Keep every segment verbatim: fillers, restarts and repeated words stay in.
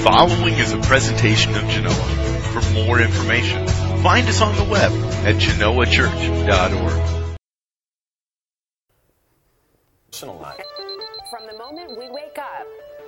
following is a presentation of Genoa. For more information, find us on the web at genoa church dot org. From the moment we wake up,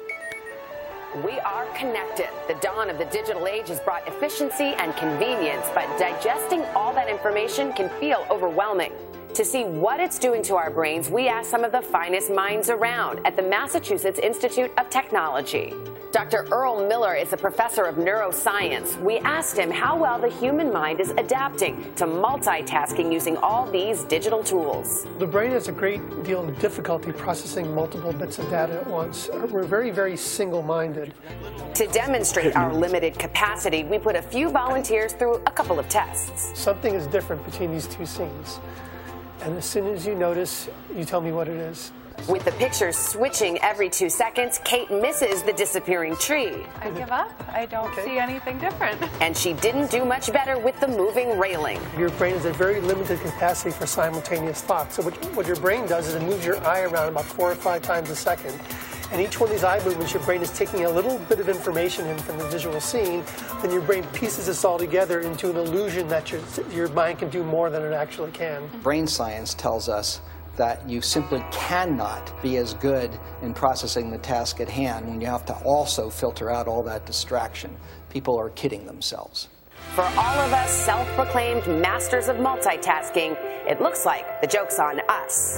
we are connected. The dawn of the digital age has brought efficiency and convenience, but digesting all that information can feel overwhelming. To see what it's doing to our brains, we asked some of the finest minds around at the Massachusetts Institute of Technology. Doctor Earl Miller is a professor of neuroscience. We asked him how well the human mind is adapting to multitasking using all these digital tools. The brain has a great deal of difficulty processing multiple bits of data at once. We're very, very single-minded. To demonstrate our limited capacity, we put a few volunteers through a couple of tests. Something is different between these two scenes. And as soon as you notice, you tell me what it is. With the pictures switching every two seconds, Kate misses the disappearing tree. I give up. I don't okay. see anything different. And she didn't do much better with the moving railing. Your brain has a very limited capacity for simultaneous thought. So what, what your brain does is it moves your eye around about four or five times a second. And each one of these eye movements, your brain is taking a little bit of information in from the visual scene. Then your brain pieces this all together into an illusion that your, your mind can do more than it actually can. Brain science tells us that you simply cannot be as good in processing the task at hand when you have to also filter out all that distraction. People are kidding themselves. For all of us self-proclaimed masters of multitasking, it looks like the joke's on us.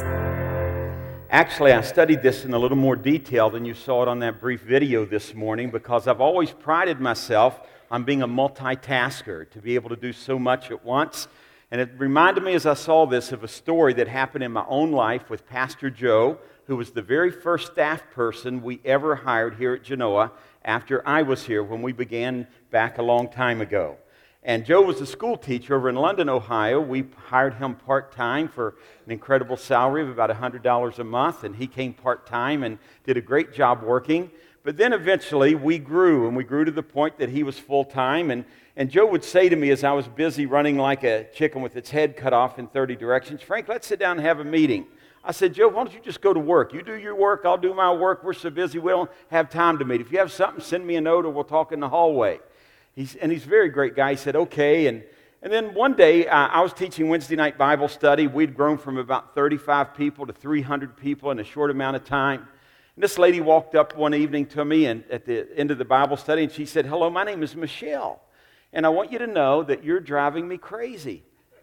Actually, I studied this in a little more detail than you saw it on that brief video this morning because I've always prided myself on being a multitasker, to be able to do so much at once. And it reminded me as I saw this of a story that happened in my own life with Pastor Joe, who was the very first staff person we ever hired here at Genoa after I was here when we began back a long time ago. And Joe was a school teacher over in London, Ohio. We hired him part-time for an incredible salary of about one hundred dollars a month, and he came part-time and did a great job working. But then eventually we grew, and we grew to the point that he was full-time, and, and Joe would say to me as I was busy running like a chicken with its head cut off in thirty directions, "Frank, let's sit down and have a meeting." I said, "Joe, why don't you just go to work? You do your work, I'll do my work. We're so busy we don't have time to meet. If you have something, send me a note or we'll talk in the hallway." He's, and he's a very great guy. He said, "Okay." And, and then one day, uh, I was teaching Wednesday night Bible study. We'd grown from about thirty-five people to three hundred people in a short amount of time. And this lady walked up one evening to me and at the end of the Bible study, and she said, "Hello, my name is Michelle, and I want you to know that you're driving me crazy."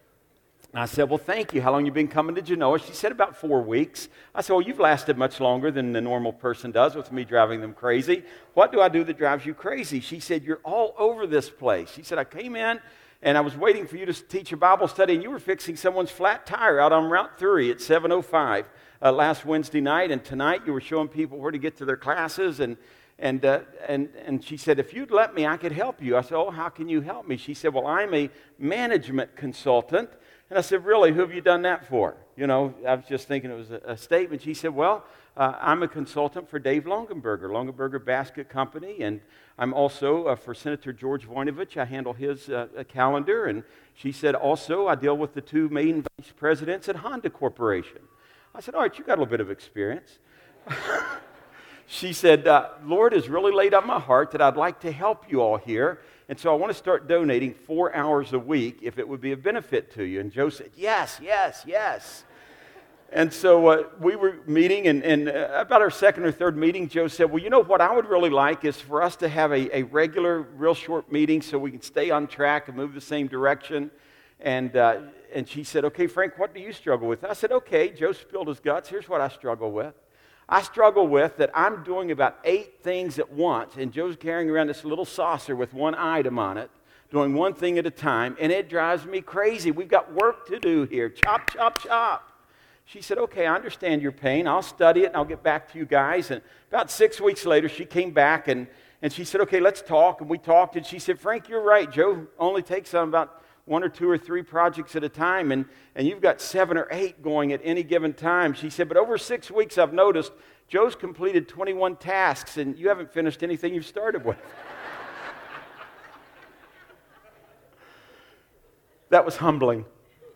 And I said, "Well, thank you. How long have you been coming to Genoa?" She said, "About four weeks. I said, "Well, you've lasted much longer than the normal person does with me driving them crazy. What do I do that drives you crazy?" She said, "You're all over this place." She said, "I came in and I was waiting for you to teach a Bible study, and you were fixing someone's flat tire out on Route three at seven oh five uh, last Wednesday night, and tonight you were showing people where to get to their classes." And And, uh, and, and she said, "If you'd let me, I could help you." I said, "Oh, how can you help me?" She said, "Well, I'm a management consultant." And I said, "Really, who have you done that for?" You know, I was just thinking it was a, a statement. She said, "Well, uh, I'm a consultant for Dave Longenberger, Longenberger Basket Company, and I'm also uh, for Senator George Voinovich. I handle his uh, calendar." And she said, "Also, I deal with the two main vice presidents at Honda Corporation." I said, "All right, you got a little bit of experience." She said, uh, "Lord has really laid on my heart that I'd like to help you all here. And so I want to start donating four hours a week if it would be a benefit to you." And Joe said, "Yes, yes, yes." And so uh, we were meeting, and, and uh, about our second or third meeting, Joe said, "Well, you know what I would really like is for us to have a, a regular, real short meeting so we can stay on track and move the same direction." And, uh, and she said, "Okay, Frank, what do you struggle with?" I said, "Okay." Joe spilled his guts. Here's what I struggle with. I struggle with that I'm doing about eight things at once, and Joe's carrying around this little saucer with one item on it, doing one thing at a time, and it drives me crazy. We've got work to do here. Chop, chop, chop. She said, "Okay, I understand your pain. I'll study it, and I'll get back to you guys." And about six weeks later, she came back, and, and she said, "Okay, let's talk." And we talked, and she said, "Frank, you're right. Joe only takes on about one or two or three projects at a time, and, and you've got seven or eight going at any given time." She said, "But over six weeks, I've noticed Joe's completed twenty-one tasks, and you haven't finished anything you've started with." That was humbling.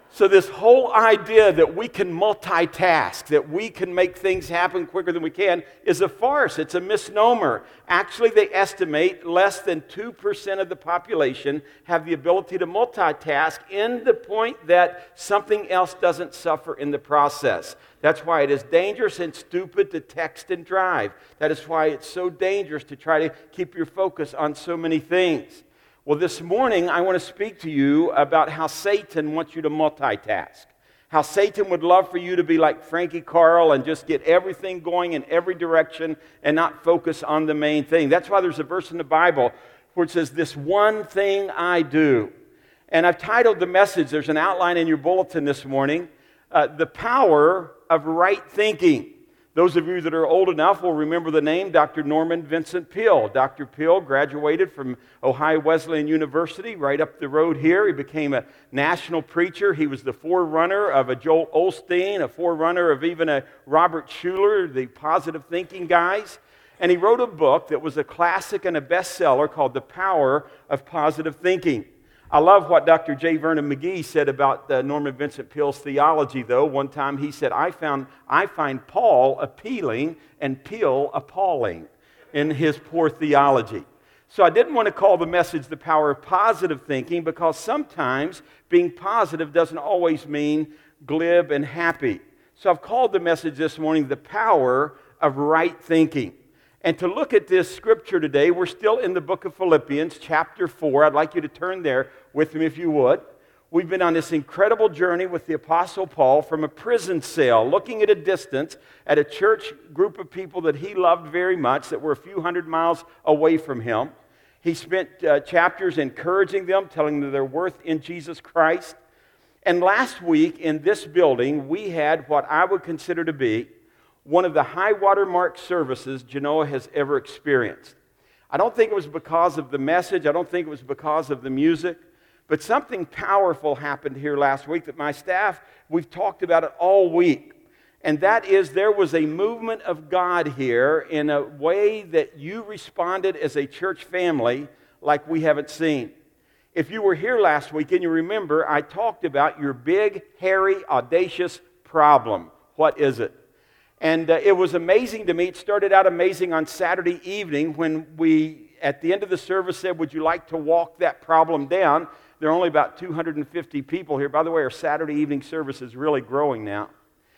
So this whole idea that we can multitask, that we can make things happen quicker than we can, is a farce. It's a misnomer. Actually, they estimate less than two percent of the population have the ability to multitask, in the point that something else doesn't suffer in the process. That's why it is dangerous and stupid to text and drive. That is why it's so dangerous to try to keep your focus on so many things. Well, this morning, I want to speak to you about how Satan wants you to multitask. How Satan would love for you to be like Frankie Carl and just get everything going in every direction and not focus on the main thing. That's why there's a verse in the Bible where it says, "This one thing I do." And I've titled the message, there's an outline in your bulletin this morning, uh, "The Power of Right Thinking." Those of you that are old enough will remember the name Doctor Norman Vincent Peale. Doctor Peale graduated from Ohio Wesleyan University right up the road here. He became a national preacher. He was the forerunner of a Joel Osteen, a forerunner of even a Robert Schuller, the positive thinking guys. And he wrote a book that was a classic and a bestseller called The Power of Positive Thinking. I love what Doctor J. Vernon McGee said about uh, Norman Vincent Peale's theology, though. One time he said, I found I find Paul appealing and Peale appalling in his poor theology. So I didn't want to call the message The Power of Positive Thinking, because sometimes being positive doesn't always mean glib and happy. So I've called the message this morning The Power of Right Thinking. And to look at this scripture today, we're still in the book of Philippians, chapter four. I'd like you to turn there with me if you would. We've been on this incredible journey with the Apostle Paul from a prison cell, looking at a distance at a church group of people that he loved very much, that were a few hundred miles away from him. He spent uh, chapters encouraging them, telling them their worth in Jesus Christ. And last week in this building, we had what I would consider to be one of the high watermark services Genoa has ever experienced. I don't think it was because of the message. I don't think it was because of the music. But something powerful happened here last week that my staff, we've talked about it all week. And that is, there was a movement of God here in a way that you responded as a church family like we haven't seen. If you were here last week and you remember, I talked about your big, hairy, audacious problem. What is it? And uh, it was amazing to me. It started out amazing on Saturday evening when we, at the end of the service, said, would you like to walk that problem down? There are only about two hundred fifty people here. By the way, our Saturday evening service is really growing now.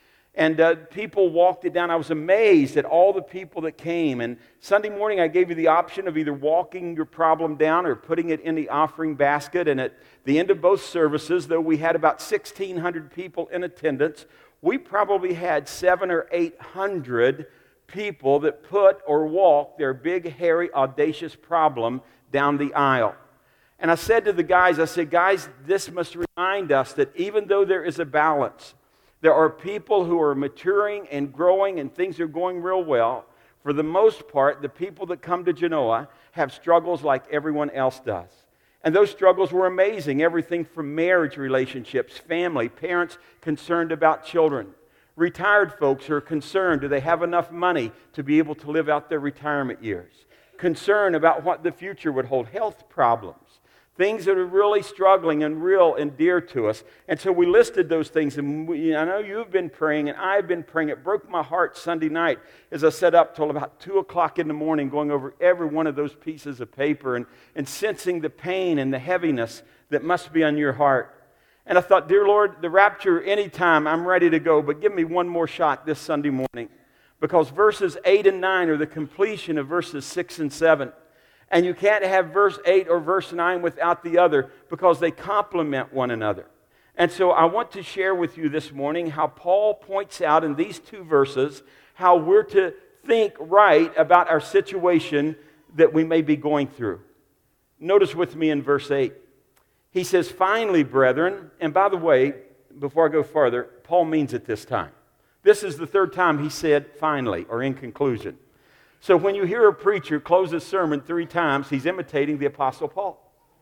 And uh, people walked it down. I was amazed at all the people that came. And Sunday morning, I gave you the option of either walking your problem down or putting it in the offering basket. And at the end of both services, though we had about sixteen hundred people in attendance, we probably had seven or eight hundred people that put or walked their big, hairy, audacious problem down the aisle. And I said to the guys, I said, guys, this must remind us that even though there is a balance, there are people who are maturing and growing and things are going real well. For the most part, the people that come to Genoa have struggles like everyone else does. And those struggles were amazing. Everything from marriage relationships, family, parents concerned about children. Retired folks who are concerned, do they have enough money to be able to live out their retirement years? Concern about what the future would hold. Health problems. Things that are really struggling and real and dear to us. And so we listed those things. And we, I know you've been praying and I've been praying. It broke my heart Sunday night as I sat up till about two o'clock in the morning going over every one of those pieces of paper and, and sensing the pain and the heaviness that must be on your heart. And I thought, dear Lord, the rapture anytime, I'm ready to go. But give me one more shot this Sunday morning. Because verses eight and nine are the completion of verses six and seven. And you can't have verse eight or verse nine without the other because they complement one another. And so I want to share with you this morning how Paul points out in these two verses how we're to think right about our situation that we may be going through. Notice with me in verse eight. He says, finally, brethren, and by the way, before I go further, Paul means it this time. This is the third time he said finally or in conclusion. So when you hear a preacher close a sermon three times, he's imitating the Apostle Paul.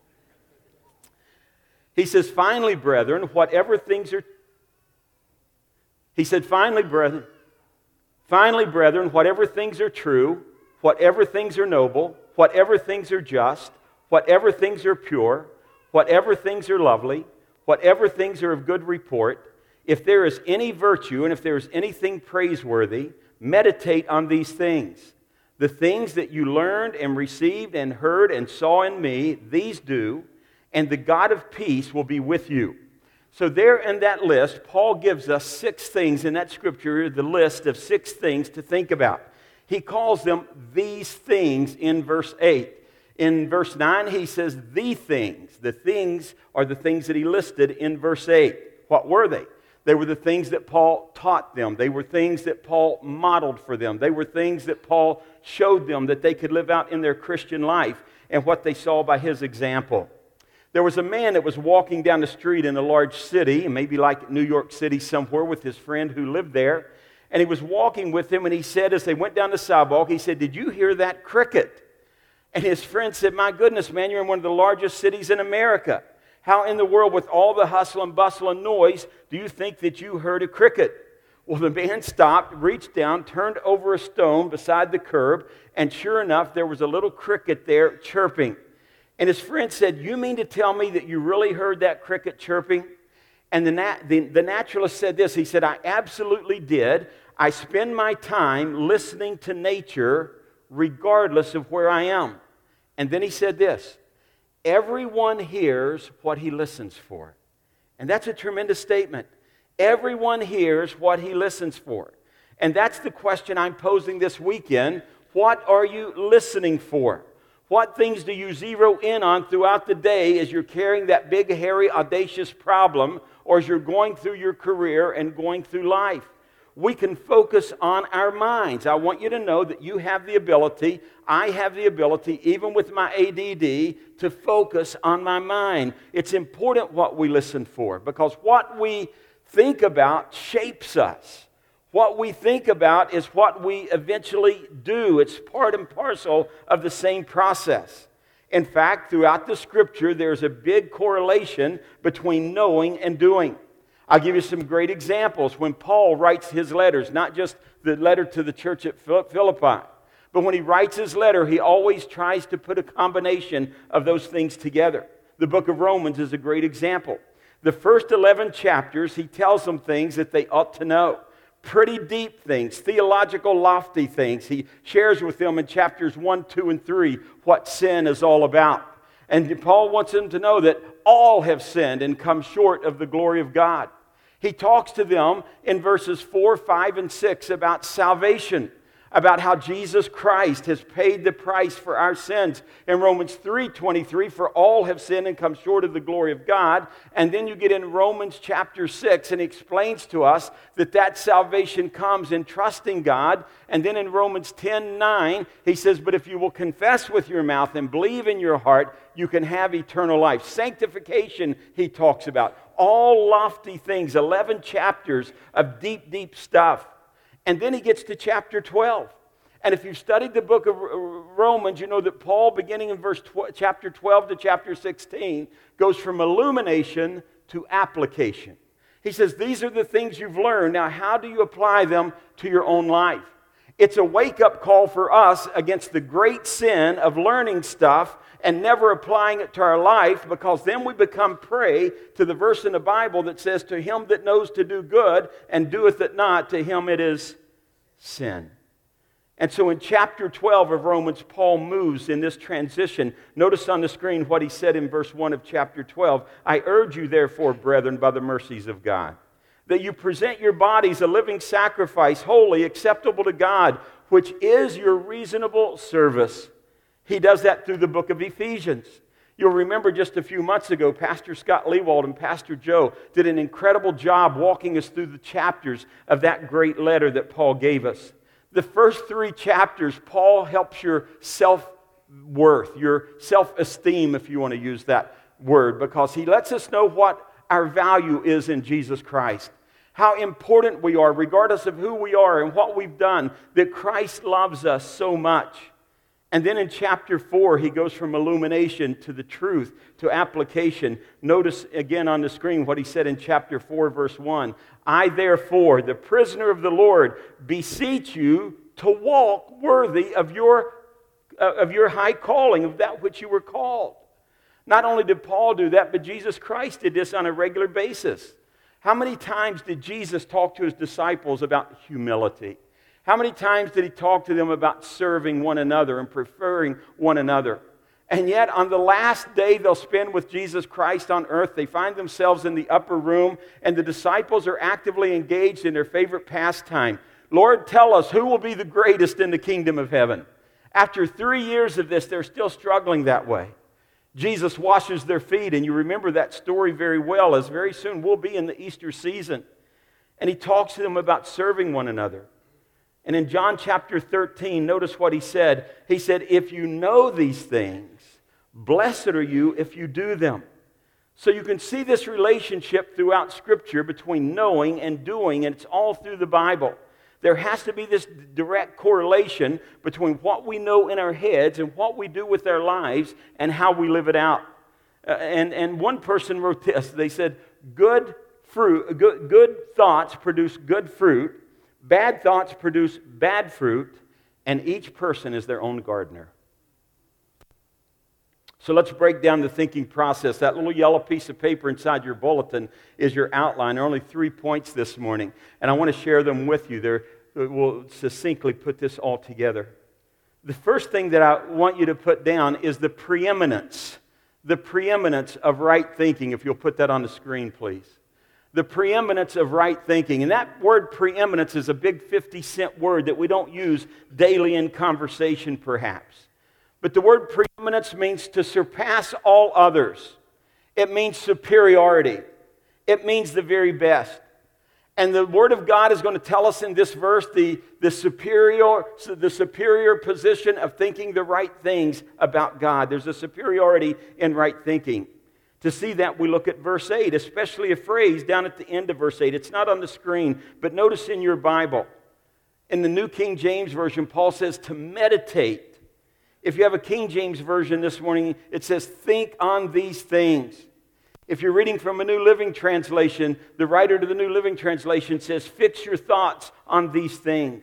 He says, finally, brethren, whatever things are... He said, finally, brethren, finally, brethren, whatever things are true, whatever things are noble, whatever things are just, whatever things are pure, whatever things are lovely, whatever things are of good report, if there is any virtue and if there is anything praiseworthy, meditate on these things. The things that you learned and received and heard and saw in me, these do, and the God of peace will be with you. So there in that list, Paul gives us six things in that scripture, the list of six things to think about. He calls them these things in verse eight. In verse nine, he says the things. The things are the things that he listed in verse eight. What were they? They were the things that Paul taught them. They were things that Paul modeled for them. They were things that Paul showed them that they could live out in their Christian life and what they saw by his example. There was a man that was walking down the street in a large city, maybe like New York City somewhere, with his friend who lived there. And he was walking with him, and he said, as they went down the sidewalk, he said, "Did you hear that cricket?" And his friend said, "My goodness, man, you're in one of the largest cities in America. How in the world, with all the hustle and bustle and noise, do you think that you heard a cricket?" Well, the man stopped, reached down, turned over a stone beside the curb, and sure enough, there was a little cricket there chirping. And his friend said, "You mean to tell me that you really heard that cricket chirping?" And the, nat- the, the naturalist said this. He said, "I absolutely did. I spend my time listening to nature regardless of where I am." And then he said this, "Everyone hears what he listens for." And that's a tremendous statement. Everyone hears what he listens for. And that's the question I'm posing this weekend. What are you listening for? What things do you zero in on throughout the day as you're carrying that big, hairy, audacious problem, or as you're going through your career and going through life? We can focus on our minds. I want you to know that you have the ability, I have the ability, even with my A D D, to focus on my mind. It's important what we listen for, because what we think about shapes us. What we think about is what we eventually do. It's part and parcel of the same process. In fact, throughout the Scripture, there's a big correlation between knowing and doing. I'll give you some great examples. When Paul writes his letters, not just the letter to the church at Philippi, but when he writes his letter, he always tries to put a combination of those things together. The book of Romans is a great example. The first eleven chapters, he tells them things that they ought to know. Pretty deep things, theological, lofty things. He shares with them in chapters one, two, and three what sin is all about. And Paul wants them to know that all have sinned and come short of the glory of God. He talks to them in verses four, five, and six about salvation, about how Jesus Christ has paid the price for our sins. In Romans three twenty-three, for all have sinned and come short of the glory of God. And then you get in Romans chapter six, and he explains to us that that salvation comes in trusting God. And then in Romans ten nine, he says, but if you will confess with your mouth and believe in your heart, you can have eternal life. Sanctification, he talks about. All lofty things, eleven chapters of deep, deep stuff. And then he gets to chapter twelve. And if you've studied the book of Romans, you know that Paul, beginning in verse tw- chapter twelve to chapter sixteen, goes from illumination to application. He says, these are the things you've learned. Now, how do you apply them to your own life? It's a wake-up call for us against the great sin of learning stuff and never applying it to our life, because then we become prey to the verse in the Bible that says, to him that knows to do good and doeth it not, to him it is sin. And so in chapter twelve of Romans, Paul moves in this transition. Notice on the screen what he said in verse one of chapter twelve. I urge you therefore, brethren, by the mercies of God, that you present your bodies a living sacrifice, holy, acceptable to God, which is your reasonable service. He does that through the book of Ephesians. You'll remember just a few months ago, Pastor Scott Lewald and Pastor Joe did an incredible job walking us through the chapters of that great letter that Paul gave us. The first three chapters, Paul helps your self-worth, your self-esteem, if you want to use that word, because he lets us know what our value is in Jesus Christ. How important we are, regardless of who we are and what we've done, that Christ loves us so much. And then in chapter four, he goes from illumination to the truth, to application. Notice again on the screen what he said in chapter four, verse one. I therefore, the prisoner of the Lord, beseech you to walk worthy of your, uh, of your high calling, of that which you were called. Not only did Paul do that, but Jesus Christ did this on a regular basis. How many times did Jesus talk to his disciples about humility? How many times did he talk to them about serving one another and preferring one another? And yet, on the last day they'll spend with Jesus Christ on earth, they find themselves in the upper room, and the disciples are actively engaged in their favorite pastime. Lord, tell us, who will be the greatest in the kingdom of heaven? After three years of this, they're still struggling that way. Jesus washes their feet, and you remember that story very well, as very soon we'll be in the Easter season. And he talks to them about serving one another. And in John chapter thirteen, notice what he said. He said, if you know these things, blessed are you if you do them. So you can see this relationship throughout Scripture between knowing and doing, and it's all through the Bible. There has to be this direct correlation between what we know in our heads and what we do with our lives and how we live it out. Uh, and, and one person wrote this. They said, good fruit, good, good thoughts produce good fruit, bad thoughts produce bad fruit, and each person is their own gardener. So let's break down the thinking process. That little yellow piece of paper inside your bulletin is your outline. There are only three points this morning, and I want to share them with you. They're, we'll succinctly put this all together. The first thing that I want you to put down is the preeminence, the preeminence of right thinking, if you'll put that on the screen, please. The preeminence of right thinking. And that word preeminence is a big fifty cent word that we don't use daily in conversation, perhaps. But the word preeminence means to surpass all others. It means superiority. It means the very best. And the Word of God is going to tell us in this verse the, the, superior, the superior position of thinking the right things about God. There's a superiority in right thinking. To see that, we look at verse eight, especially a phrase down at the end of verse eight. It's not on the screen, but notice in your Bible. In the New King James Version, Paul says to meditate. If you have a King James Version this morning, it says, think on these things. If you're reading from a New Living Translation, the writer to the New Living Translation says, fix your thoughts on these things.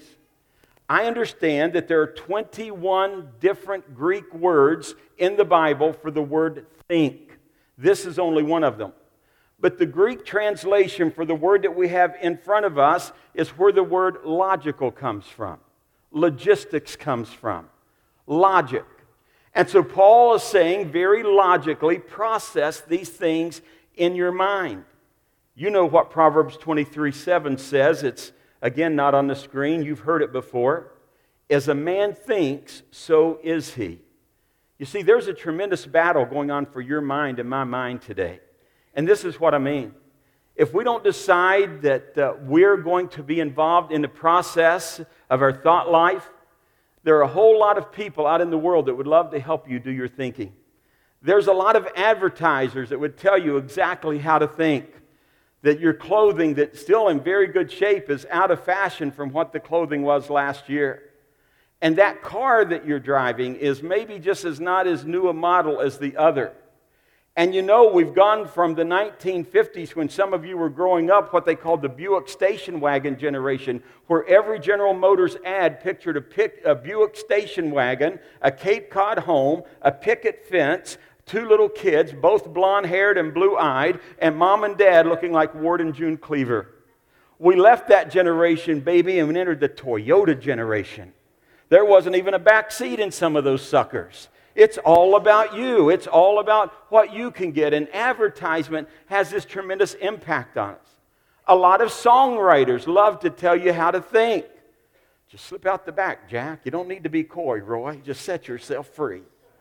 I understand that there are twenty-one different Greek words in the Bible for the word think. This is only one of them. But the Greek translation for the word that we have in front of us is where the word logical comes from. Logistics comes from. Logic. And so Paul is saying very logically, process these things in your mind. You know what Proverbs twenty-three seven says. It's, again, not on the screen. You've heard it before. As a man thinks, so is he. You see, there's a tremendous battle going on for your mind and my mind today. And this is what I mean. If we don't decide that uh, we're going to be involved in the process of our thought life, there are a whole lot of people out in the world that would love to help you do your thinking. There's a lot of advertisers that would tell you exactly how to think. That your clothing that's still in very good shape is out of fashion from what the clothing was last year. And that car that you're driving is maybe just as not as new a model as the other. And you know, we've gone from the nineteen fifties, when some of you were growing up, what they called the Buick station wagon generation, where every General Motors ad pictured a, pick, a Buick station wagon, a Cape Cod home, a picket fence, two little kids, both blonde-haired and blue-eyed, and mom and dad looking like Ward and June Cleaver. We left that generation, baby, and entered the Toyota generation. There wasn't even a back seat in some of those suckers. It's all about you. It's all about what you can get. And advertisement has this tremendous impact on us. A lot of songwriters love to tell you how to think. Just slip out the back, Jack. You don't need to be coy, Roy. Just set yourself free.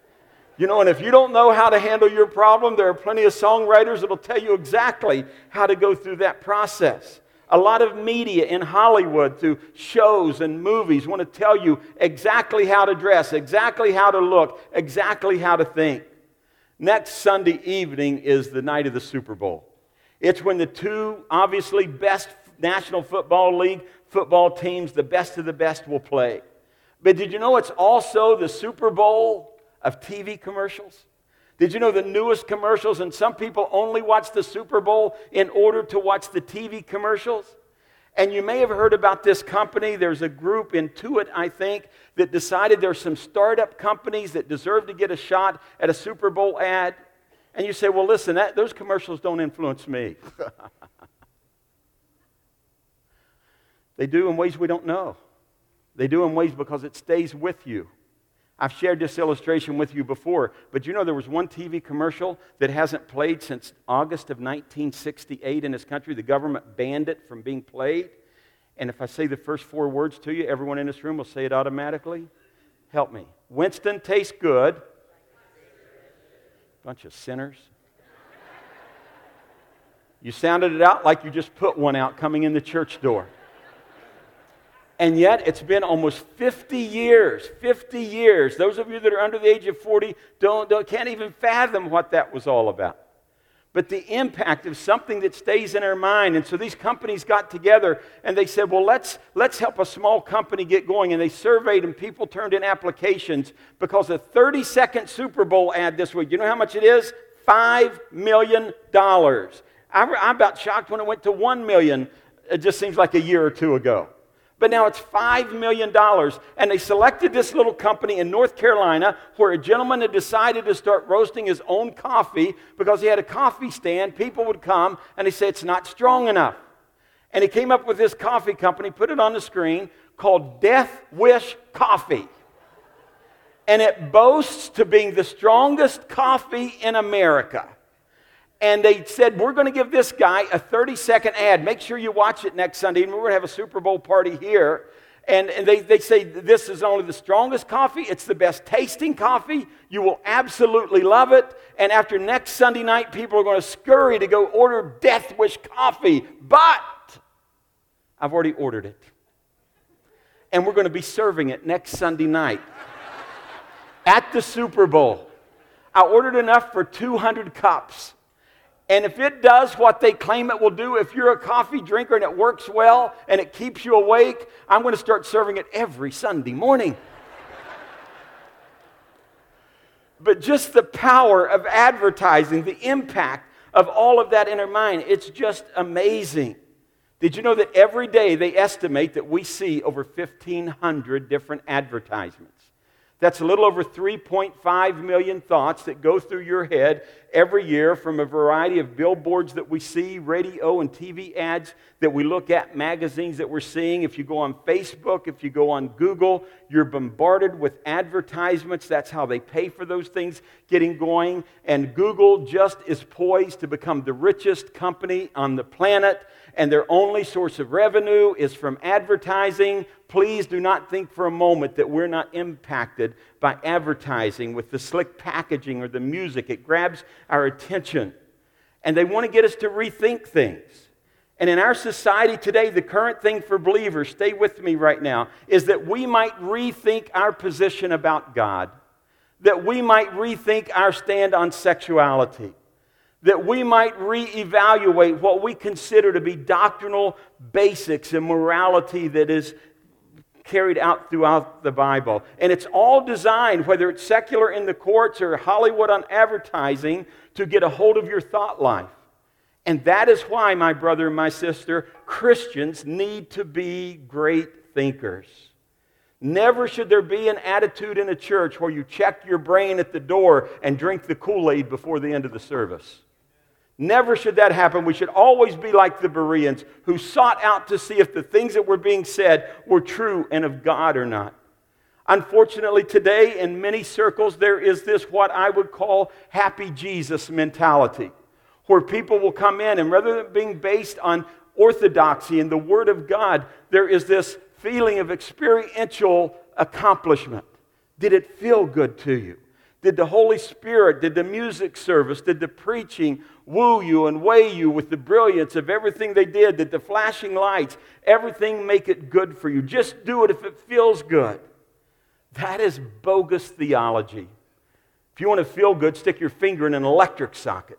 You know, and if you don't know how to handle your problem, there are plenty of songwriters that will tell you exactly how to go through that process. A lot of media in Hollywood, through shows and movies, want to tell you exactly how to dress, exactly how to look, exactly how to think. Next Sunday evening is the night of the Super Bowl. It's when the two obviously best National Football League football teams, the best of the best, will play. But did you know it's also the Super Bowl of T V commercials? Did you know the newest commercials, and some people only watch the Super Bowl in order to watch the T V commercials? And you may have heard about this company. There's a group, Intuit, I think, that decided there's some startup companies that deserve to get a shot at a Super Bowl ad. And you say, well, listen, that, those commercials don't influence me. They do in ways we don't know. They do in ways because it stays with you. I've shared this illustration with you before, but you know there was one T V commercial that hasn't played since August of nineteen sixty-eight in this country. The government banned it from being played. And if I say the first four words to you, everyone in this room will say it automatically. Help me. Winston tastes good. Bunch of sinners. You sounded it out like you just put one out coming in the church door. And yet, it's been almost fifty years, fifty years. Those of you that are under the age of forty don't, don't, can't even fathom what that was all about. But the impact of something that stays in our mind. And so these companies got together and they said, well, let's, let's help a small company get going. And they surveyed and people turned in applications because a thirty-second Super Bowl ad this week, you know how much it is? five million dollars. I, I'm about shocked when it went to one million dollars. It just seems like a year or two ago. But now it's five million dollars, and they selected this little company in North Carolina where a gentleman had decided to start roasting his own coffee because he had a coffee stand. People would come, and he said, it's not strong enough. And he came up with this coffee company, put it on the screen, called Death Wish Coffee. And it boasts to being the strongest coffee in America. And they said, we're going to give this guy a thirty-second ad. Make sure you watch it next Sunday. And we're going to have a Super Bowl party here. And, and they, they say this is only the strongest coffee. It's the best tasting coffee. You will absolutely love it. And after next Sunday night, people are going to scurry to go order Death Wish coffee. But I've already ordered it. And we're going to be serving it next Sunday night at the Super Bowl. I ordered enough for two hundred cups. And if it does what they claim it will do, if you're a coffee drinker and it works well and it keeps you awake, I'm going to start serving it every Sunday morning. But just the power of advertising, the impact of all of that in our mind, it's just amazing. Did you know that every day they estimate that we see over fifteen hundred different advertisements? That's a little over three point five million thoughts that go through your head every year from a variety of billboards that we see, radio and T V ads that we look at, magazines that we're seeing. If you go on Facebook, if you go on Google, you're bombarded with advertisements. That's how they pay for those things getting going. And Google just is poised to become the richest company on the planet, and their only source of revenue is from advertising. Please do not think for a moment that we're not impacted by advertising with the slick packaging or the music. It grabs our attention. And they want to get us to rethink things. And in our society today, the current thing for believers, stay with me right now, is that we might rethink our position about God. That we might rethink our stand on sexuality. That we might reevaluate what we consider to be doctrinal basics and morality that is carried out throughout the Bible. And it's all designed, whether it's secular in the courts or Hollywood on advertising, to get a hold of your thought life. And that is why, my brother and my sister, Christians need to be great thinkers. Never should there be an attitude in a church where you check your brain at the door and drink the Kool-Aid before the end of the service. Never should that happen. We should always be like the Bereans who sought out to see if the things that were being said were true and of God or not. Unfortunately, today in many circles there is this what I would call happy Jesus mentality, where people will come in and rather than being based on orthodoxy and the Word of God, there is this feeling of experiential accomplishment. Did it feel good to you? Did the Holy Spirit, did the music service, did the preaching woo you and weigh you with the brilliance of everything they did? Did the flashing lights, everything make it good for you? Just do it if it feels good. That is bogus theology. If you want to feel good, stick your finger in an electric socket.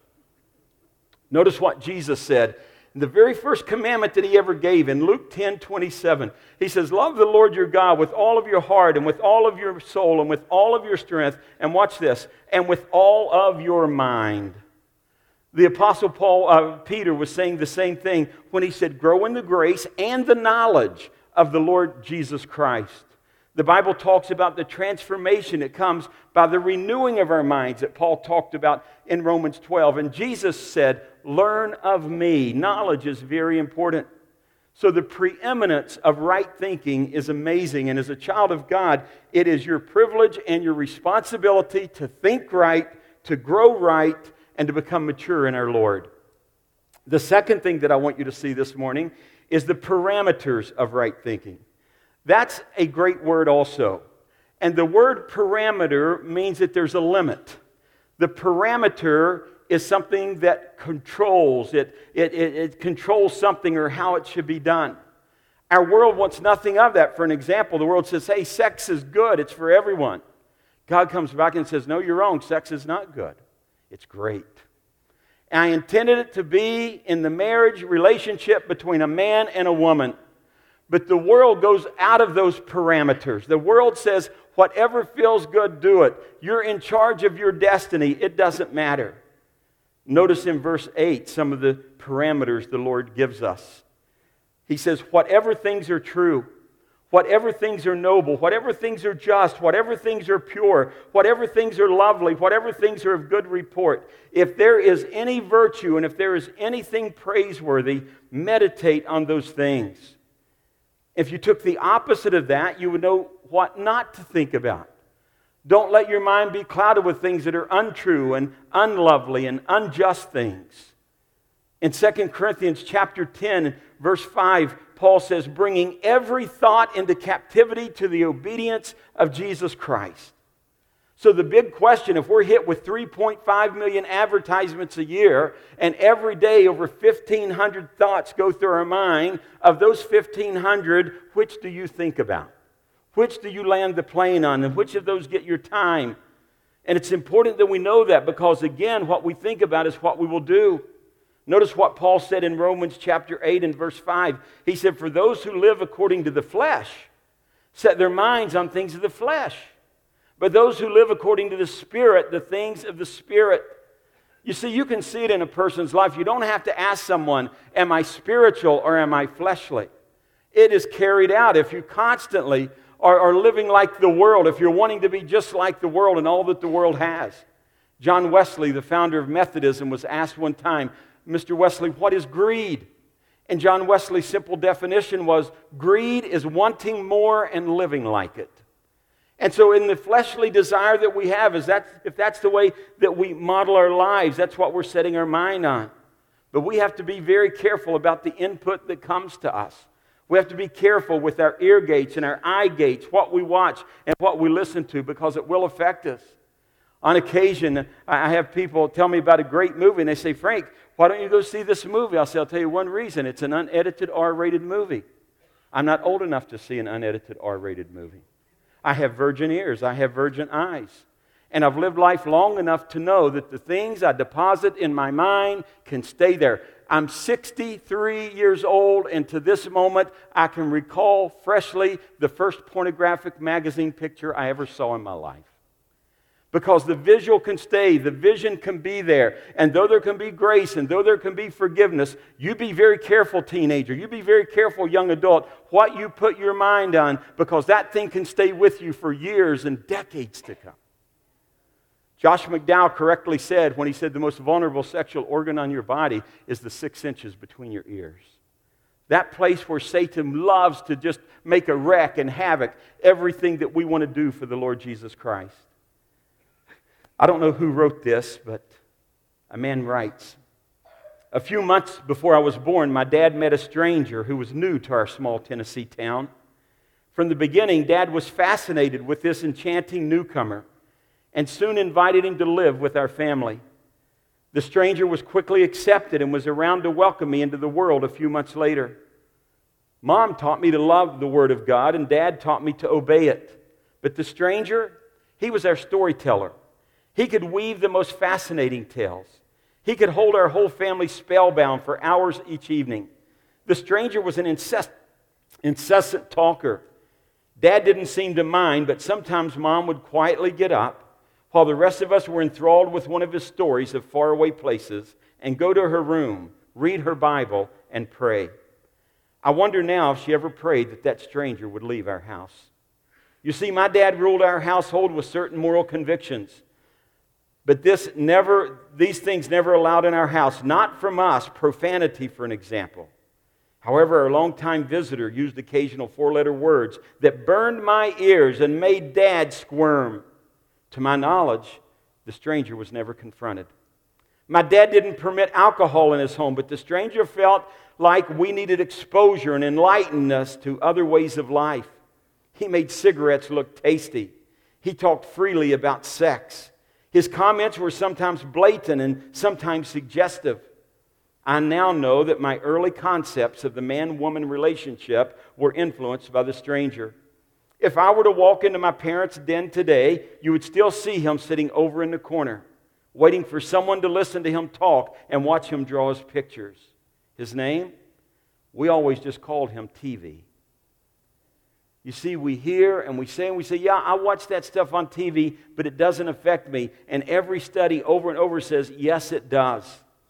Notice what Jesus said. The very first commandment that he ever gave in Luke ten twenty-seven, he says, love the Lord your God with all of your heart and with all of your soul and with all of your strength, and watch this, and with all of your mind. The Apostle Paul, uh, Peter was saying the same thing when he said, grow in the grace and the knowledge of the Lord Jesus Christ. The Bible talks about the transformation that comes by the renewing of our minds that Paul talked about in Romans twelve. And Jesus said, learn of me. Knowledge is very important. So the preeminence of right thinking is amazing. And as a child of God, it is your privilege and your responsibility to think right, to grow right, and to become mature in our Lord. The second thing that I want you to see this morning is the parameters of right thinking. That's a great word also. And the word parameter means that there's a limit. The parameter is something that controls. It, it, it, it controls something or how it should be done. Our world wants nothing of that. For an example, the world says, hey, sex is good. It's for everyone. God comes back and says, no, you're wrong. Sex is not good. It's great. And I intended it to be in the marriage relationship between a man and a woman. But the world goes out of those parameters. The world says, whatever feels good, do it. You're in charge of your destiny. It doesn't matter. Notice in verse eight some of the parameters the Lord gives us. He says, whatever things are true, whatever things are noble, whatever things are just, whatever things are pure, whatever things are lovely, whatever things are of good report, if there is any virtue and if there is anything praiseworthy, meditate on those things. If you took the opposite of that, you would know what not to think about. Don't let your mind be clouded with things that are untrue and unlovely and unjust things. In Second Corinthians chapter ten, verse five, Paul says, bringing every thought into captivity to the obedience of Jesus Christ. So the big question, if we're hit with three point five million advertisements a year, and every day over fifteen hundred thoughts go through our mind, of those fifteen hundred, which do you think about? Which do you land the plane on? And which of those get your time? And it's important that we know that because, again, what we think about is what we will do. Notice what Paul said in Romans chapter eight and verse five. He said, for those who live according to the flesh set their minds on things of the flesh. But those who live according to the Spirit, the things of the Spirit. You see, you can see it in a person's life. You don't have to ask someone, am I spiritual or am I fleshly? It is carried out. If you constantly are, are living like the world, if you're wanting to be just like the world and all that the world has. John Wesley, the founder of Methodism, was asked one time, Mister Wesley, what is greed? And John Wesley's simple definition was, greed is wanting more and living like it. And so in the fleshly desire that we have, is that, if that's the way that we model our lives, that's what we're setting our mind on. But we have to be very careful about the input that comes to us. We have to be careful with our ear gates and our eye gates, what we watch and what we listen to, because it will affect us. On occasion, I have people tell me about a great movie, and they say, Frank, why don't you go see this movie? I'll say, I'll tell you one reason. It's an unedited R-rated movie. I'm not old enough to see an unedited R-rated movie. I have virgin ears. I have virgin eyes. And I've lived life long enough to know that the things I deposit in my mind can stay there. I'm sixty-three years old, and to this moment, I can recall freshly the first pornographic magazine picture I ever saw in my life. Because the visual can stay, the vision can be there, and though there can be grace, and though there can be forgiveness, you be very careful, teenager. You be very careful, young adult, what you put your mind on, because that thing can stay with you for years and decades to come. Josh McDowell correctly said when he said the most vulnerable sexual organ on your body is the six inches between your ears. That place where Satan loves to just make a wreck and havoc everything that we want to do for the Lord Jesus Christ. I don't know who wrote this, but a man writes, a few months before I was born, my dad met a stranger who was new to our small Tennessee town. From the beginning, Dad was fascinated with this enchanting newcomer and soon invited him to live with our family. The stranger was quickly accepted and was around to welcome me into the world a few months later. Mom taught me to love the Word of God, and Dad taught me to obey it. But the stranger, he was our storyteller. He could weave the most fascinating tales. He could hold our whole family spellbound for hours each evening. The stranger was an incess- incessant talker. Dad didn't seem to mind, but sometimes Mom would quietly get up while the rest of us were enthralled with one of his stories of faraway places and go to her room, read her Bible, and pray. I wonder now if she ever prayed that that stranger would leave our house. You see, my dad ruled our household with certain moral convictions. But this never, these things never allowed in our house, not from us, profanity, for an example. However, our longtime visitor used occasional four-letter words that burned my ears and made Dad squirm. To my knowledge, the stranger was never confronted. My dad didn't permit alcohol in his home, but the stranger felt like we needed exposure and enlightened us to other ways of life. He made cigarettes look tasty. He talked freely about sex. His comments were sometimes blatant and sometimes suggestive. I now know that my early concepts of the man-woman relationship were influenced by the stranger. If I were to walk into my parents' den today, you would still see him sitting over in the corner, waiting for someone to listen to him talk and watch him draw his pictures. His name? We always just called him T V. You see, we hear and we say and we say, yeah, I watch that stuff on T V, but it doesn't affect me. And every study over and over says, yes, it does.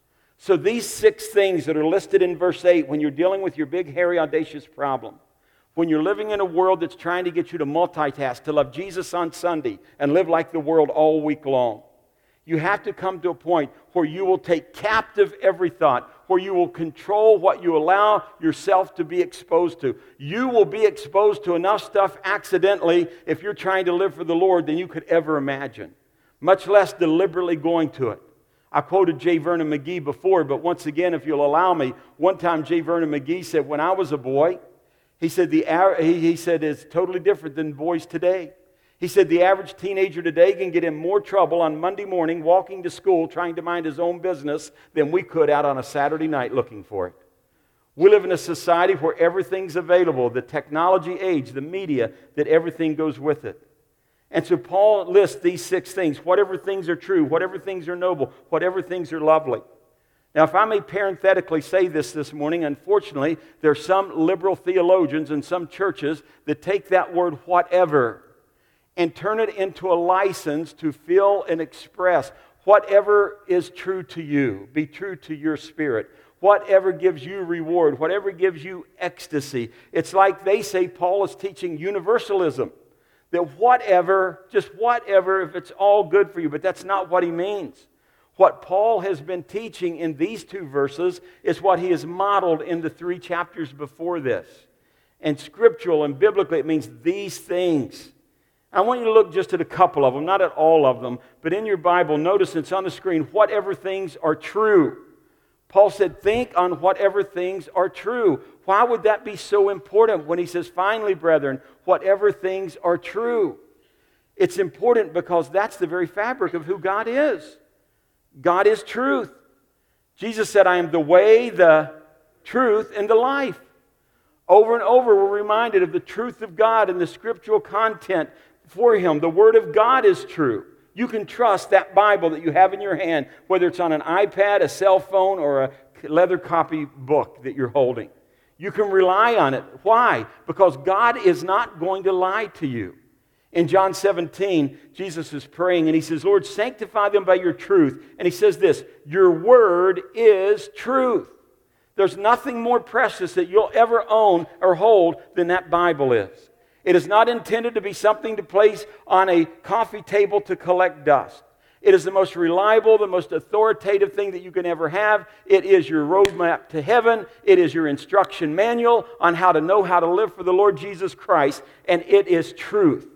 So these six things that are listed in verse eight, when you're dealing with your big, hairy, audacious problem, when you're living in a world that's trying to get you to multitask, to love Jesus on Sunday and live like the world all week long, you have to come to a point where you will take captive every thought, where you will control what you allow yourself to be exposed to. You will be exposed to enough stuff accidentally if you're trying to live for the Lord than you could ever imagine, much less deliberately going to it. I quoted J. Vernon McGee before, but once again, if you'll allow me, one time J. Vernon McGee said, when I was a boy, he said, the, he, he said it's totally different than boys today. He said the average teenager today can get in more trouble on Monday morning walking to school trying to mind his own business than we could out on a Saturday night looking for it. We live in a society where everything's available, the technology age, the media, that everything goes with it. And so Paul lists these six things, whatever things are true, whatever things are noble, whatever things are lovely. Now, if I may parenthetically say this this morning, unfortunately, there are some liberal theologians and some churches that take that word whatever and turn it into a license to feel and express whatever is true to you, be true to your spirit, whatever gives you reward, whatever gives you ecstasy. It's like they say Paul is teaching universalism, that whatever, just whatever, if it's all good for you, but that's not what he means. What Paul has been teaching in these two verses is what he has modeled in the three chapters before this. And scriptural and biblically, it means these things. I want you to look just at a couple of them, not at all of them, but in your Bible, notice it's on the screen, whatever things are true. Paul said, think on whatever things are true. Why would that be so important when he says, finally, brethren, whatever things are true? It's important because that's the very fabric of who God is. God is truth. Jesus said, I am the way, the truth, and the life. Over and over, we're reminded of the truth of God and the scriptural content for Him. The Word of God is true. You can trust that Bible that you have in your hand, whether it's on an iPad, a cell phone, or a leather copy book that you're holding. You can rely on it. Why? Because God is not going to lie to you. In John seventeen, Jesus is praying and He says, Lord, sanctify them by your truth. And He says this, your word is truth. There's nothing more precious that you'll ever own or hold than that Bible is. It is not intended to be something to place on a coffee table to collect dust. It is the most reliable, the most authoritative thing that you can ever have. It is your roadmap to heaven. It is your instruction manual on how to know how to live for the Lord Jesus Christ. And it is truth.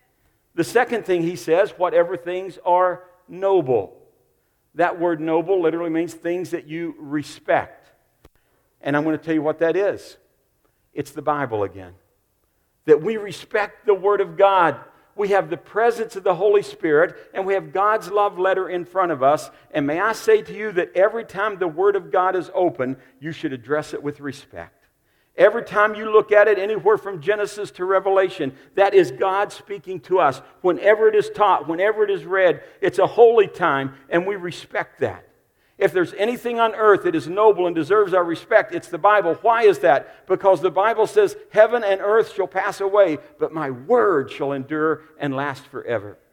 The second thing he says, whatever things are noble. That word noble literally means things that you respect. And I'm going to tell you what that is. It's the Bible again. That we respect the Word of God. We have the presence of the Holy Spirit, and we have God's love letter in front of us. And may I say to you that every time the Word of God is open, you should address it with respect. Every time you look at it, anywhere from Genesis to Revelation, that is God speaking to us. Whenever it is taught, whenever it is read, it's a holy time, and we respect that. If there's anything on earth that is noble and deserves our respect, it's the Bible. Why is that? Because the Bible says, heaven and earth shall pass away, but my word shall endure and last forever.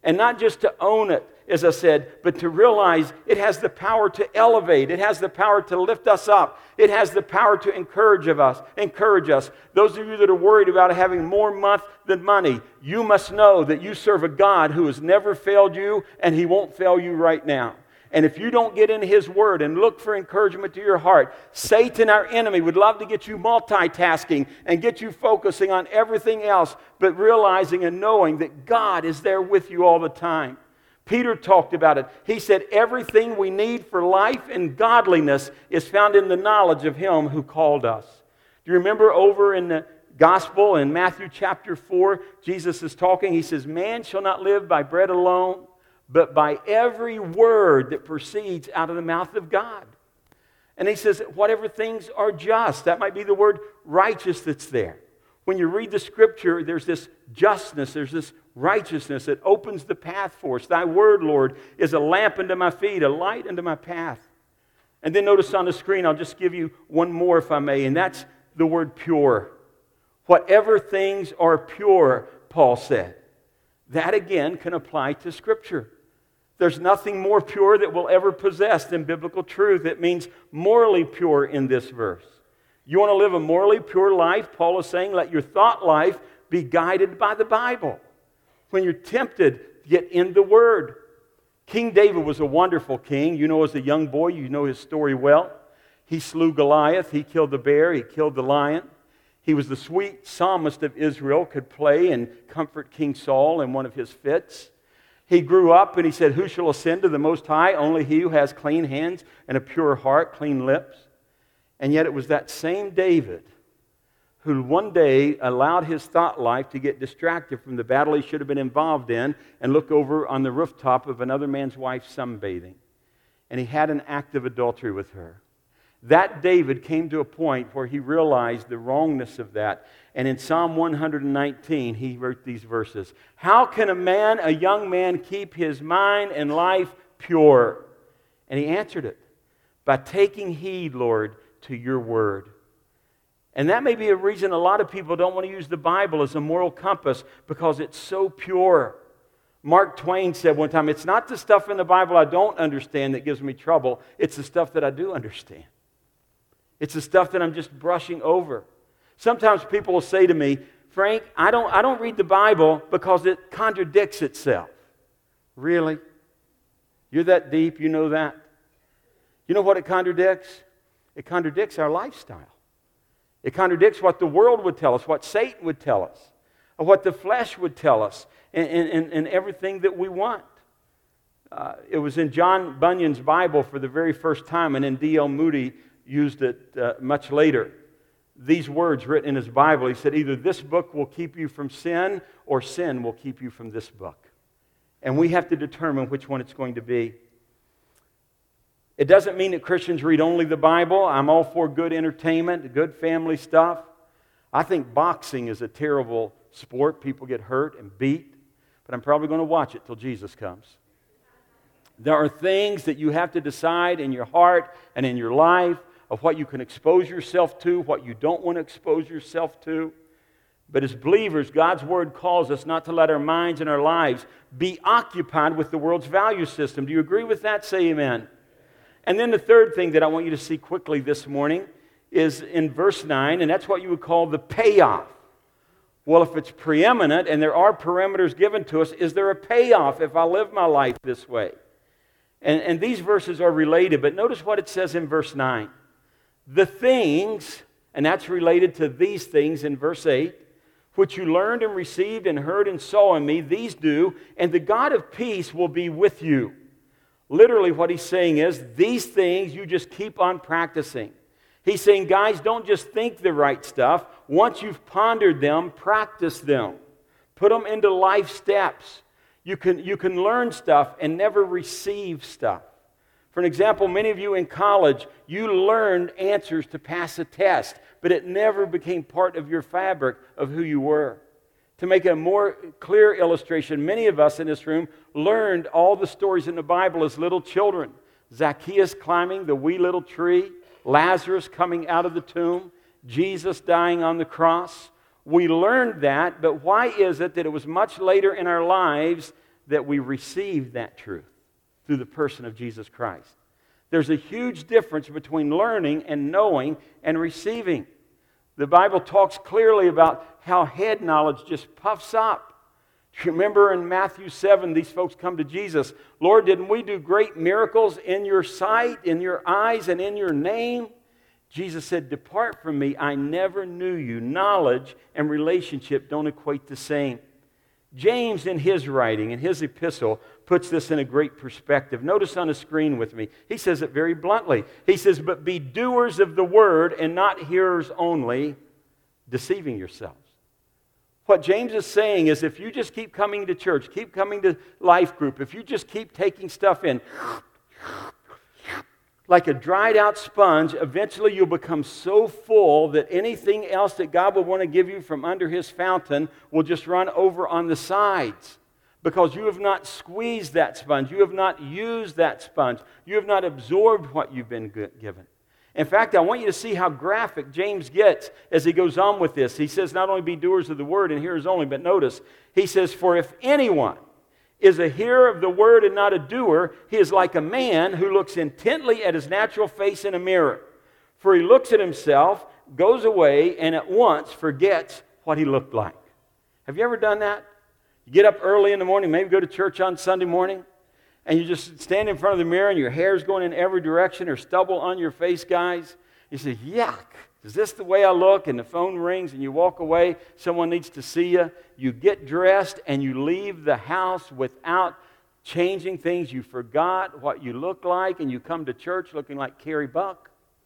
And not just to own it, as I said, but to realize it has the power to elevate. It has the power to lift us up. It has the power to encourage of us. Encourage us. Those of you that are worried about having more month than money, you must know that you serve a God who has never failed you, and He won't fail you right now. And if you don't get in His Word and look for encouragement to your heart, Satan, our enemy, would love to get you multitasking and get you focusing on everything else, but realizing and knowing that God is there with you all the time. Peter talked about it. He said, everything we need for life and godliness is found in the knowledge of Him who called us. Do you remember over in the Gospel in Matthew chapter four, Jesus is talking. He says, man shall not live by bread alone, but by every word that proceeds out of the mouth of God. And He says, whatever things are just. That might be the word righteous that's there. When you read the Scripture, there's this justness, there's this righteousness that opens the path for us. Thy word, Lord, is a lamp unto my feet, a light unto my path. And then notice on the screen, I'll just give you one more if I may, and that's the word pure. Whatever things are pure, Paul said. That again can apply to Scripture. There's nothing more pure that we'll ever possess than biblical truth. It means morally pure in this verse. You want to live a morally pure life? Paul is saying, let your thought life be guided by the Bible. When you're tempted, get in the Word. King David was a wonderful king. You know, as a young boy, you know his story well. He slew Goliath. He killed the bear. He killed the lion. He was the sweet psalmist of Israel, could play and comfort King Saul in one of his fits. He grew up and he said, who shall ascend to the Most High? Only he who has clean hands and a pure heart, clean lips. And yet it was that same David who one day allowed his thought life to get distracted from the battle he should have been involved in and look over on the rooftop of another man's wife sunbathing. And he had an act of adultery with her. That David came to a point where he realized the wrongness of that. And in Psalm one nineteen, he wrote these verses. How can a man, a young man, keep his mind and life pure? And he answered it, by taking heed, Lord, to your word. And that may be a reason a lot of people don't want to use the Bible as a moral compass because it's so pure. Mark Twain said one time, it's not the stuff in the Bible I don't understand that gives me trouble. It's the stuff that I do understand. It's the stuff that I'm just brushing over. Sometimes people will say to me, Frank, I don't, I don't read the Bible because it contradicts itself. Really? You're that deep, you know that? You know what it contradicts? It contradicts our lifestyle. It contradicts what the world would tell us, what Satan would tell us, or what the flesh would tell us, and, and, and everything that we want. Uh, it was in John Bunyan's Bible for the very first time, and then D L Moody used it uh, much later. These words written in his Bible, he said, either this book will keep you from sin, or sin will keep you from this book. And we have to determine which one it's going to be. It doesn't mean that Christians read only the Bible. I'm all for good entertainment, good family stuff. I think boxing is a terrible sport. People get hurt and beat. But I'm probably going to watch it till Jesus comes. There are things that you have to decide in your heart and in your life of what you can expose yourself to, what you don't want to expose yourself to. But as believers, God's Word calls us not to let our minds and our lives be occupied with the world's value system. Do you agree with that? Say amen. And then the third thing that I want you to see quickly this morning is in verse nine, and that's what you would call the payoff. Well, if it's preeminent and there are parameters given to us, is there a payoff if I live my life this way? And, and these verses are related, but notice what it says in verse nine. The things, and that's related to these things in verse eight, which you learned and received and heard and saw in me, these do, and the God of peace will be with you. Literally what he's saying is, these things you just keep on practicing. He's saying, guys, don't just think the right stuff. Once you've pondered them, practice them. Put them into life steps. You can, you can learn stuff and never receive stuff. For an example, many of you in college, you learned answers to pass a test, but it never became part of your fabric of who you were. To make a more clear illustration, many of us in this room learned all the stories in the Bible as little children. Zacchaeus climbing the wee little tree, Lazarus coming out of the tomb, Jesus dying on the cross. We learned that, but why is it that it was much later in our lives that we receive that truth through the person of Jesus Christ. There's a huge difference between learning and knowing and receiving. The Bible talks clearly about how head knowledge just puffs up. Do you remember in Matthew seven, these folks come to Jesus. Lord, didn't we do great miracles in your sight, in your eyes, and in your name? Jesus said, depart from me, I never knew you. Knowledge and relationship don't equate the same. James, in his writing, in his epistle, puts this in a great perspective. Notice on the screen with me. He says it very bluntly. He says, but be doers of the word and not hearers only, deceiving yourselves. What James is saying is if you just keep coming to church, keep coming to life group, if you just keep taking stuff in, like a dried out sponge, eventually you'll become so full that anything else that God will want to give you from under His fountain will just run over on the sides. Because you have not squeezed that sponge. You have not used that sponge. You have not absorbed what you've been given. In fact, I want you to see how graphic James gets as he goes on with this. He says not only be doers of the word and hearers only, but notice, he says, for if anyone is a hearer of the word and not a doer, he is like a man who looks intently at his natural face in a mirror. For he looks at himself, goes away, and at once forgets what he looked like. Have you ever done that? You get up early in the morning, maybe go to church on Sunday morning, and you just stand in front of the mirror and your hair's going in every direction or stubble on your face, guys. You say, yuck, is this the way I look? And the phone rings and you walk away. Someone needs to see you. You get dressed and you leave the house without changing things. You forgot what you look like and you come to church looking like Carrie Buck.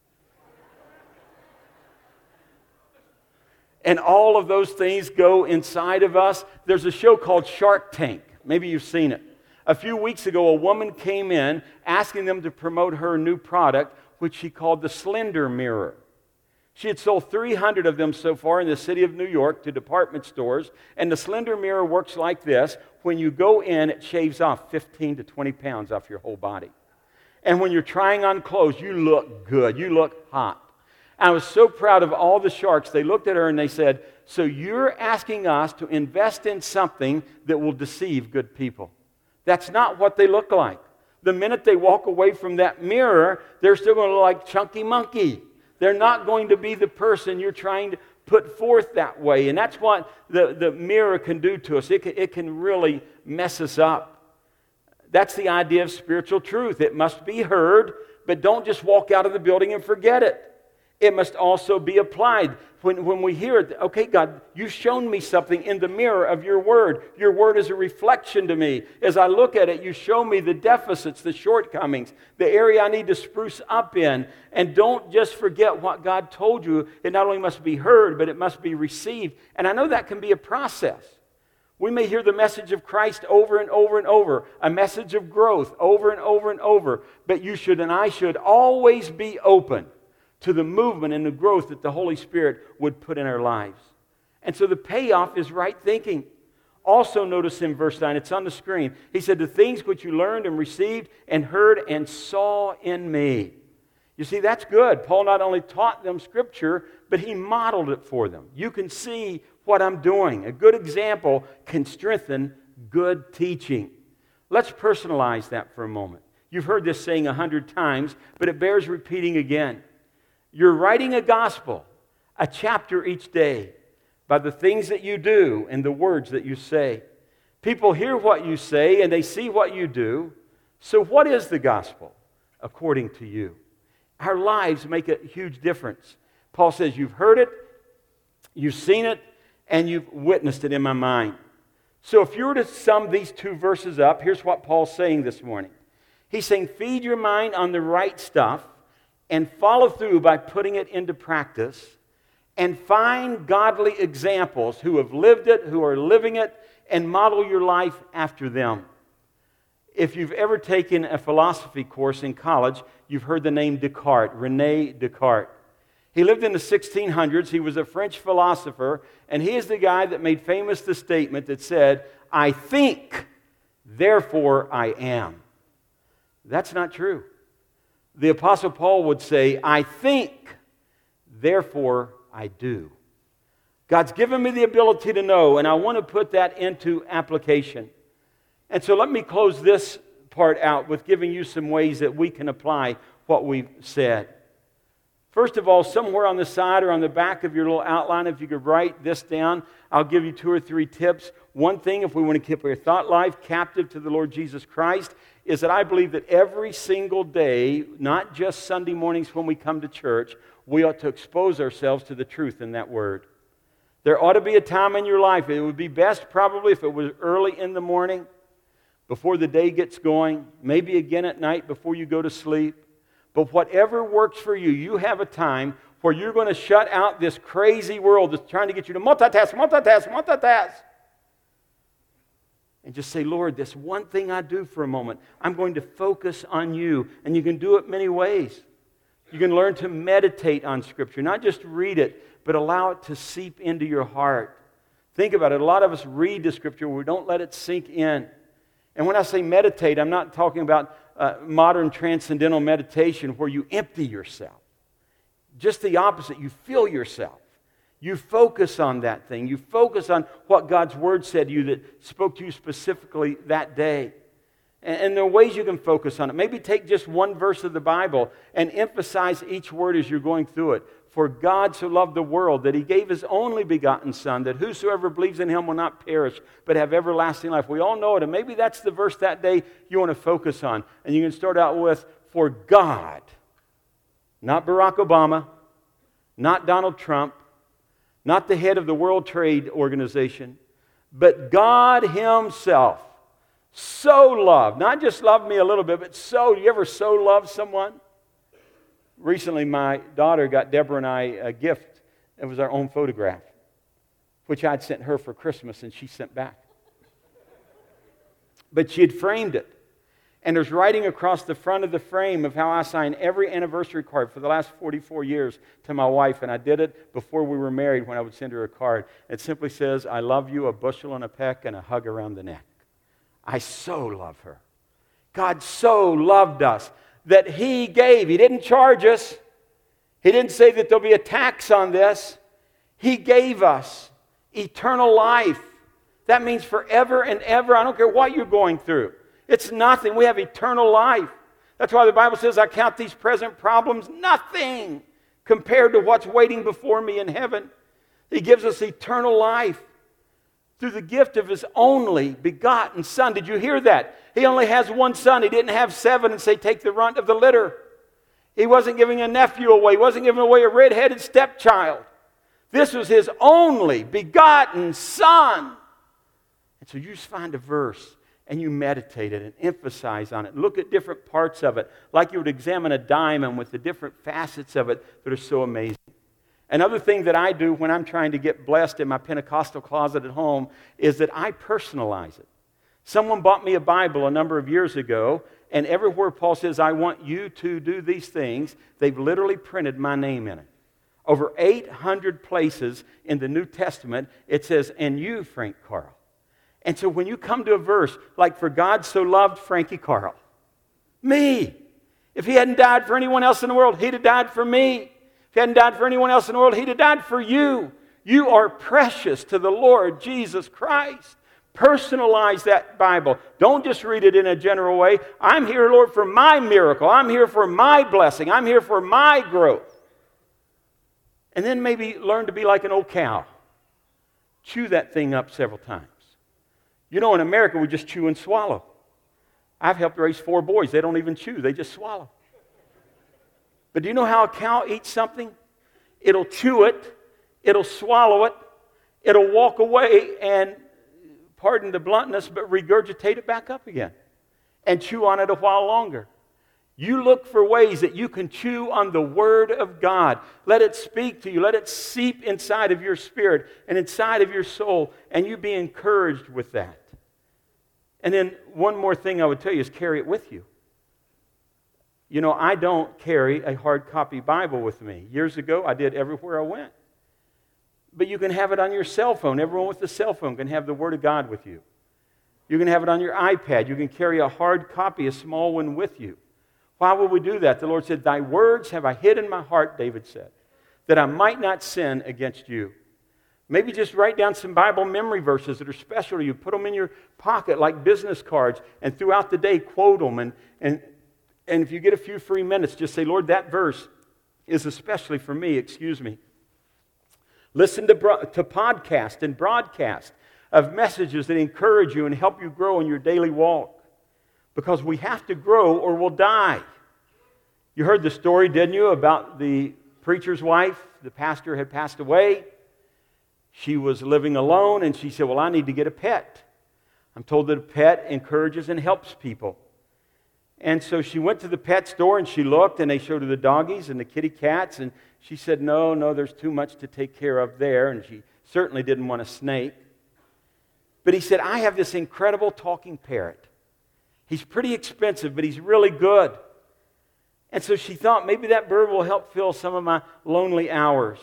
And all of those things go inside of us. There's a show called Shark Tank. Maybe you've seen it. A few weeks ago, a woman came in asking them to promote her new product, which she called the Slender Mirror. She had sold three hundred of them so far in the city of New York to department stores. And the Slender Mirror works like this. When you go in, it shaves off fifteen to twenty pounds off your whole body. And when you're trying on clothes, you look good. You look hot. I was so proud of all the sharks. They looked at her and they said, so you're asking us to invest in something that will deceive good people. That's not what they look like. The minute they walk away from that mirror, they're still going to look like Chunky Monkey. They're not going to be the person you're trying to put forth that way. And that's what the, the mirror can do to us. It can, it can really mess us up. That's the idea of spiritual truth. It must be heard, but don't just walk out of the building and forget it. It must also be applied. When, when we hear it, okay, God, you've shown me something in the mirror of your word. Your word is a reflection to me. As I look at it, you show me the deficits, the shortcomings, the area I need to spruce up in. And don't just forget what God told you. It not only must be heard, but it must be received. And I know that can be a process. We may hear the message of Christ over and over and over, a message of growth over and over and over. But you should and I should always be open to the movement and the growth that the Holy Spirit would put in our lives. And so the payoff is right thinking. Also notice in verse nine, it's on the screen. He said, the things which you learned and received and heard and saw in me. You see, that's good. Paul not only taught them Scripture, but he modeled it for them. You can see what I'm doing. A good example can strengthen good teaching. Let's personalize that for a moment. You've heard this saying a hundred times, but it bears repeating again. You're writing a gospel, a chapter each day, by the things that you do and the words that you say. People hear what you say and they see what you do. So what is the gospel according to you? Our lives make a huge difference. Paul says you've heard it, you've seen it, and you've witnessed it in my mind. So if you were to sum these two verses up, here's what Paul's saying this morning. He's saying feed your mind on the right stuff, and follow through by putting it into practice, and find godly examples who have lived it, who are living it, and model your life after them. If you've ever taken a philosophy course in college, you've heard the name Descartes, René Descartes. He lived in the sixteen hundreds. He was a French philosopher, and he is the guy that made famous the statement that said, I think, therefore I am. That's not true. The Apostle Paul would say, I think, therefore I do. God's given me the ability to know, and I want to put that into application. And so let me close this part out with giving you some ways that we can apply what we've said. First of all, somewhere on the side or on the back of your little outline, if you could write this down, I'll give you two or three tips. One thing, if we want to keep our thought life captive to the Lord Jesus Christ, is that I believe that every single day, not just Sunday mornings when we come to church, we ought to expose ourselves to the truth in that Word. There ought to be a time in your life. It would be best probably if it was early in the morning, before the day gets going, maybe again at night before you go to sleep. But whatever works for you, you have a time where you're going to shut out this crazy world that's trying to get you to multitask, multitask, multitask. And just say, Lord, this one thing I do for a moment, I'm going to focus on you. And you can do it many ways. You can learn to meditate on Scripture, not just read it, but allow it to seep into your heart. Think about it. A lot of us read the Scripture, we don't let it sink in. And when I say meditate, I'm not talking about uh, modern transcendental meditation where you empty yourself. Just the opposite. You fill yourself. You focus on that thing. You focus on what God's Word said to you that spoke to you specifically that day. And, and there are ways you can focus on it. Maybe take just one verse of the Bible and emphasize each word as you're going through it. For God so loved the world that He gave His only begotten Son, that whosoever believes in Him will not perish, but have everlasting life. We all know it, and maybe that's the verse that day you want to focus on. And you can start out with, for God, not Barack Obama, not Donald Trump, not the head of the World Trade Organization, but God Himself so loved, not just loved me a little bit, but so, you ever so love someone? Recently, my daughter got Deborah and I a gift. It was our own photograph, which I'd sent her for Christmas, and she sent back. But she had framed it. And there's writing across the front of the frame of how I sign every anniversary card for the last forty-four years to my wife. And I did it before we were married when I would send her a card. It simply says, I love you, a bushel and a peck, and a hug around the neck. I so love her. God so loved us that He gave. He didn't charge us. He didn't say that there'll be a tax on this. He gave us eternal life. That means forever and ever. I don't care what you're going through. It's nothing. We have eternal life. That's why the Bible says, I count these present problems nothing compared to what's waiting before me in heaven. He gives us eternal life through the gift of His only begotten Son. Did you hear that? He only has one son. He didn't have seven and say, take the runt of the litter. He wasn't giving a nephew away. He wasn't giving away a red-headed stepchild. This was His only begotten Son. And so you just find a verse and you meditate it and emphasize on it. Look at different parts of it, like you would examine a diamond with the different facets of it that are so amazing. Another thing that I do when I'm trying to get blessed in my Pentecostal closet at home is that I personalize it. Someone bought me a Bible a number of years ago, and everywhere Paul says, I want you to do these things, they've literally printed my name in it. Over eight hundred places in the New Testament, it says, and you, Frank Carl. And so when you come to a verse like, for God so loved Frankie Carl, me. If He hadn't died for anyone else in the world, He'd have died for me. If He hadn't died for anyone else in the world, He'd have died for you. You are precious to the Lord Jesus Christ. Personalize that Bible. Don't just read it in a general way. I'm here, Lord, for my miracle. I'm here for my blessing. I'm here for my growth. And then maybe learn to be like an old cow. Chew that thing up several times. You know, in America, we just chew and swallow. I've helped raise four boys. They don't even chew. They just swallow. But do you know how a cow eats something? It'll chew it. It'll swallow it. It'll walk away and, pardon the bluntness, but regurgitate it back up again and chew on it a while longer. You look for ways that you can chew on the Word of God. Let it speak to you. Let it seep inside of your spirit and inside of your soul, and you be encouraged with that. And then one more thing I would tell you is carry it with you. You know, I don't carry a hard copy Bible with me. Years ago, I did everywhere I went. But you can have it on your cell phone. Everyone with a cell phone can have the Word of God with you. You can have it on your iPad. You can carry a hard copy, a small one, with you. Why would we do that? The Lord said, thy words have I hid in my heart, David said, that I might not sin against you. Maybe just write down some Bible memory verses that are special to you. Put them in your pocket like business cards, and throughout the day, quote them. And, and, and if you get a few free minutes, just say, Lord, that verse is especially for me, excuse me. Listen to, bro- to podcasts and broadcasts of messages that encourage you and help you grow in your daily walk. Because we have to grow or we'll die. You heard the story, didn't you, about the preacher's wife? The pastor had passed away. She was living alone, and she said, well, I need to get a pet. I'm told that a pet encourages and helps people. And so she went to the pet store, and she looked, and they showed her the doggies and the kitty cats, and she said, no, no, there's too much to take care of there, and she certainly didn't want a snake. But he said, I have this incredible talking parrot. He's pretty expensive, but he's really good. And so she thought, maybe that bird will help fill some of my lonely hours.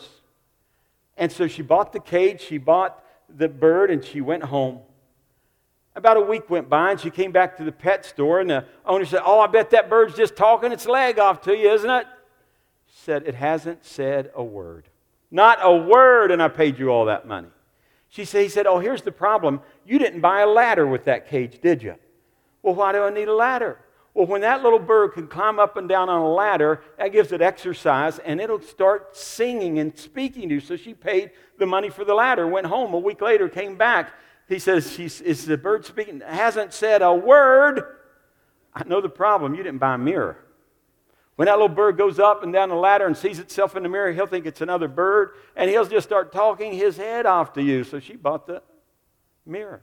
And so she bought the cage, she bought the bird, and she went home. About a week went by, and she came back to the pet store, and the owner said, oh, I bet that bird's just talking its leg off to you, isn't it? She said, it hasn't said a word. Not a word, and I paid you all that money. She said, he said, oh, here's the problem. You didn't buy a ladder with that cage, did you? Well, why do I need a ladder? Well, when that little bird can climb up and down on a ladder, that gives it exercise, and it'll start singing and speaking to you. So she paid the money for the ladder, went home. A week later, came back. He says, She's, is the bird speaking? Hasn't said a word. I know the problem. You didn't buy a mirror. When that little bird goes up and down the ladder and sees itself in the mirror, he'll think it's another bird, and he'll just start talking his head off to you. So she bought the mirror.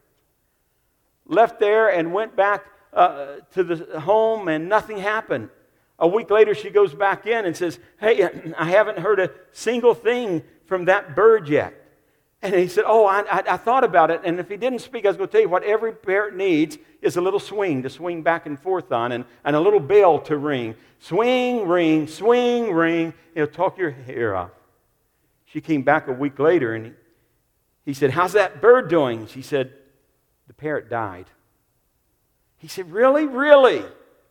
Left there and went back Uh, to the home, and nothing happened. A week later, she goes back in and says, hey, I haven't heard a single thing from that bird yet. And he said, oh, I, I, I thought about it, and if he didn't speak, I was going to tell you what every parrot needs is a little swing to swing back and forth on, and, and a little bell to ring. Swing, ring, swing, ring. It'll talk your hair off. She came back a week later, and he, he said, how's that bird doing? She said, the parrot died. He said, really? Really?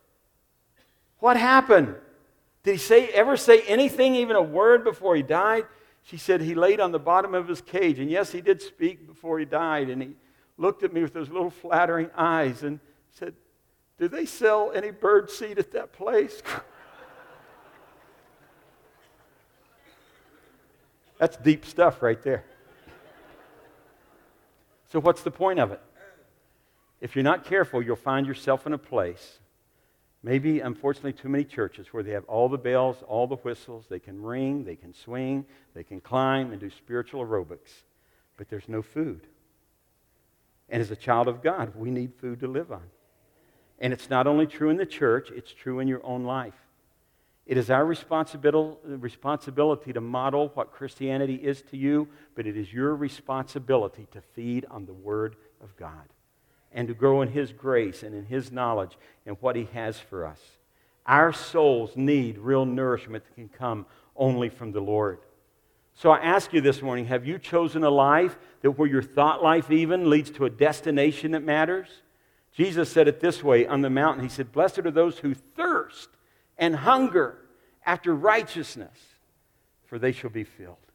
What happened? Did he say ever say anything, even a word, before he died? She said he laid on the bottom of his cage. And yes, he did speak before he died. And he looked at me with those little flattering eyes and said, do they sell any bird seed at that place? That's deep stuff right there. So what's the point of it? If you're not careful, you'll find yourself in a place, maybe, unfortunately, too many churches where they have all the bells, all the whistles, they can ring, they can swing, they can climb and do spiritual aerobics, but there's no food. And as a child of God, we need food to live on. And it's not only true in the church, it's true in your own life. It is our responsibility to model what Christianity is to you, but it is your responsibility to feed on the Word of God and to grow in His grace and in His knowledge and what He has for us. Our souls need real nourishment that can come only from the Lord. So I ask you this morning, have you chosen a life that where your thought life even leads to a destination that matters? Jesus said it this way on the mountain. He said, blessed are those who thirst and hunger after righteousness, for they shall be filled.